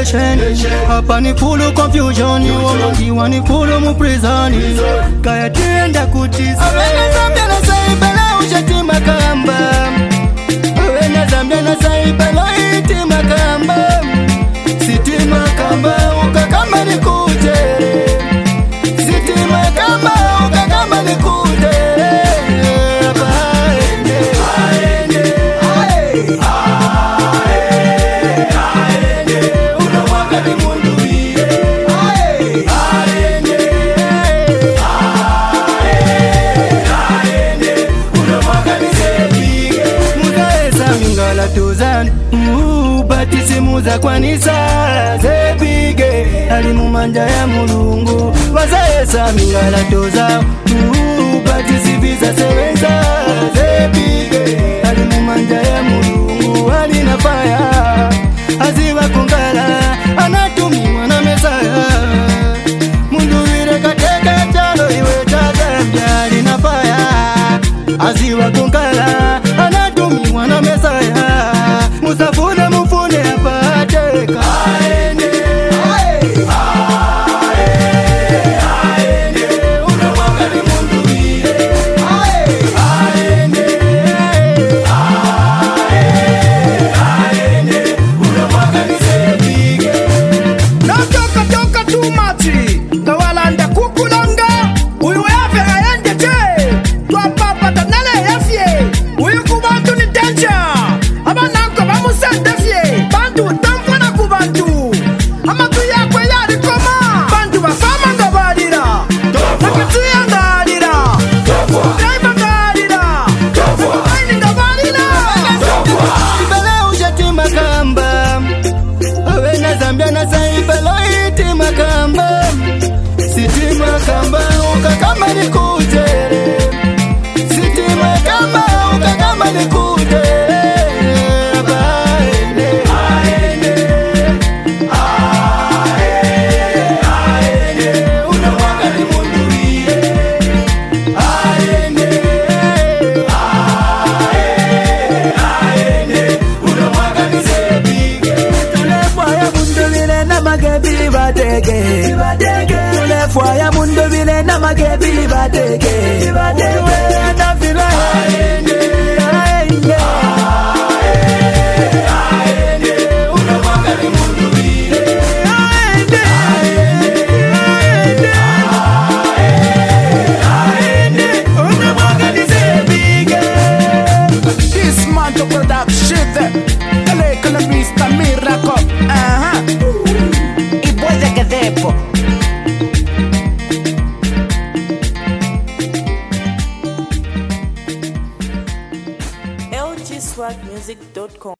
station. Hapa ni full confusion, wamangiwa ni full mu prison. Kaya tienda kutiza Awena Zambia na saibala ujati makamba. Awena Zambia na saibala iti makamba. Siti makamba ukakamba ni kutere. Siti makamba ukakamba ni kutere. Batisimuza kwanisa zebige alimumanja ya mulungu wazaesa mingala toza batisibiza sewenza zebige alimumanja ya mulungu alina faya aziwa kongala anatumiwa na mesaya mundu wile kateka chalo iwe tazambia alina faya aziwa kongala anatumiwa na mesaya musafune mufune apateka aende aende unamwanga ni mundu wile aende unamwanga ni sebige toka too much kawalanda kukulanga uyu yafe aende te twapapa tanale yafye uyu kubantu ni danger abananko bamusendefye bantu tamfana ku bantu amatu yakwe yari koma bantu basama ngabalira nakatu yangalira driver ngalira aini ngabalira ibala ujati makamba Awena Zambia na saibala iti makamba Siti makamba ukakamba ni kutere Siti makamba ukakamba ni kutere Fwaya mundo vile na magebi badege na vile aende unamwanga ni mundu vile unamwanga ni sebige. This man to production Elekala Mr. Miracle Iboze Gadepo lgswagmusic.com